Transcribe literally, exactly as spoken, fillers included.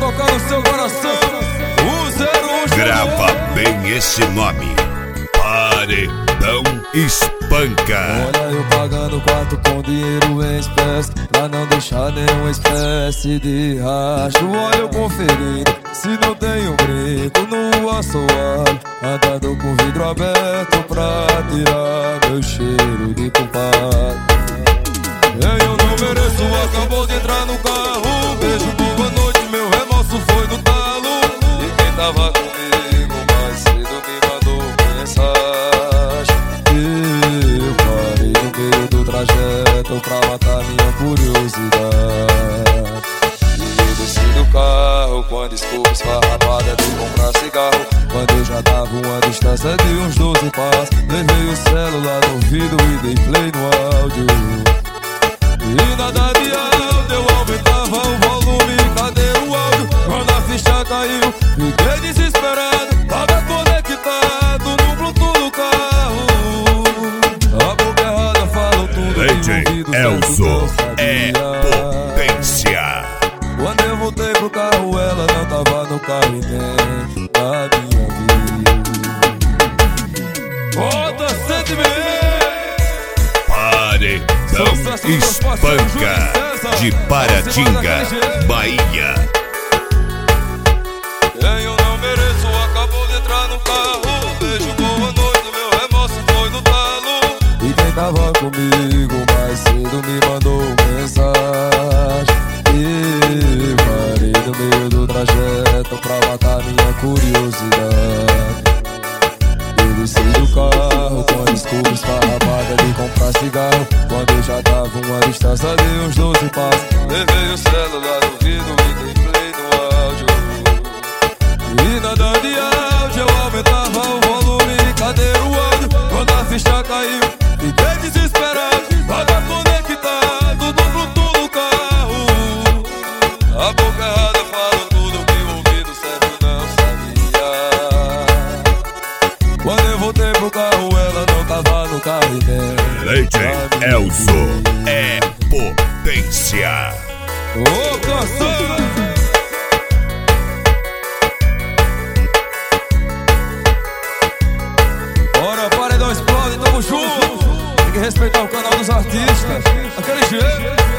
tocar no seu coração. O zero um Grava bem esse nome: Paredão Espanca. Olha eu pagando quarto com dinheiro em espécie, pra não deixar nenhuma espécie de rastro. Olha eu conferindo se não tem um brinco no assoalho, andando com vidro aberto pra tirar meu cheiro de culpado. Eu não mereço, acabou de entrar no carro. Beijo, boa noite, meu remorso foi no talo. E quem tava comigo mais cedo me mandou mensagem. Eu parei no meio do trajeto pra matar minha curiosidade. E eu desci do carro quando escova esfarrapada de comprar cigarro, quando eu já tava uma distância de uns doze passos. Levei o celular no ouvido e dei play no áudio. E nada de áudio, eu aumentava o volume, cadê o áudio? Quando a ficha caiu, fiquei desesperado, tava conectado no Bluetooth do carro. A boca errada falou tudo D J que o ouvido Elzo certo é não sabia. potência. Quando eu voltei pro carro, ela não tava no carro e nem na minha vida. Bota sentimento. Paredão Espanca de Paratinga, Bahia. Eu não mereço, acabou de entrar no carro. Beijo, boa noite, meu remorso foi no talo. E quem tava comigo mais cedo me mandou mensagem. E parei no meio do trajeto pra matar minha curiosidade. Eu desci do carro com a desculpa esfarrapada de comprar cigarro, quando eu já tava uma distância de uns doze passos. Levei o celular no vidro e dei play no áudio. E nada de áudio, eu aumentava o volume, cadê o áudio? Quando a ficha caiu, fiquei desesperado, tava conectado no Bluetooth do carro. A boca errada fala tudo que o ouvido certo não sabia. Quando eu voltei pro carro, ela não tava no carro e nem D J Elzo é potência. Ô, canção! Bora, Paredão explode, tamo junto. Tem que respeitar o canal dos artistas. Aquele jeito.